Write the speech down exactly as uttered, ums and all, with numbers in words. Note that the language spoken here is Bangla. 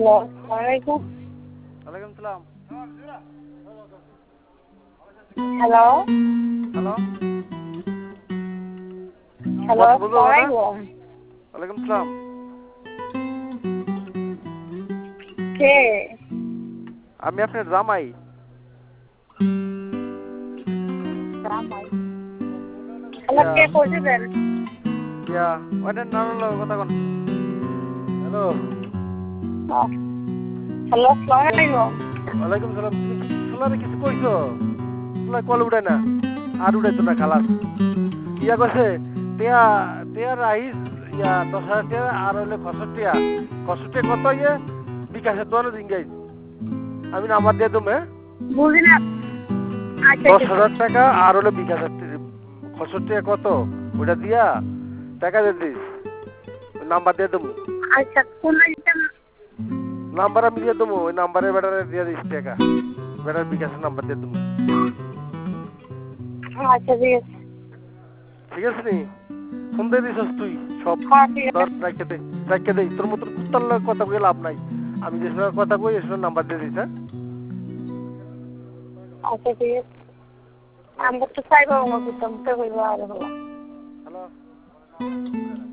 হ্যালো, আসসালামু আলাইকুম। ওয়ালাইকুম সালাম। হ্যালো হ্যালো হ্যালো, কথা বলবো আসসালামু না? আলাইকুম। ওয়ালাইকুম সালাম। কে? আমি আপনার জামাই। জামাই। হ্যালো, ইয়া কে কইছে দেন? ইয়া ওইটা নারল কথা কোন। হ্যালো হ্যালো, আসসালামু আলাইকুম। ওয়ালাইকুম সালাম। তুমি কি সোলারে কিছু কইছো? সোলার কল উঠায় না, আর উঠাইতো না খালাস। ইয়া কইছে টিয়া টিয়া রাইস ইয়া দশ হাজার টিয়া আর হইলে খসর টিয়া খসর টিয়া কত ইয়ে বিকাশে তো জিঙ্গাই আমি নাম্বার দিয়ে দেবো। হ্যাঁ বুঝি না। আচ্ছা দশ ঠিক হাজার আছে। টাকা আর হলো বিকাশ খসর টিয়া কত ওটা দিয়া টাকা দিয়ে দিস নাম্বার দিয়ে দেবো। আচ্ছা, কোন লাইনটা? নাম্বার আমি দিয়ে দেবো, ওই নাম্বারে বেটারে দিয়ে দিস টাকা, বেটার বিকাশের নাম্বার দিয়ে দেবো। আচ্ছা ঠিক আছে। ঠিক আছে নি ফোন দিয়ে দিস তুই সব হ্যাঁ ঠিক ধর আছে। রাখে দে রাখে দে তোর মতন কুত্তার লোক কথা কয়ে লাভ নাই। আমি যে সময় কথা কই এই সময় নাম্বার দিয়ে দিস। হ্যাঁ আচ্ছা ঠিক আছে। আমরা তো চাইবো আমার কুত্তা মুখে কইবো আর হলো। হ্যালো